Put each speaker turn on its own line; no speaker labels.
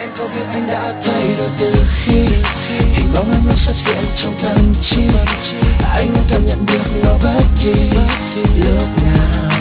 Em có biết anh đã thay đổi từ khi hình bóng anh nó xuất hiện trong tâm trí. Anh cảm nhận được nó bất kỳ lúc nào.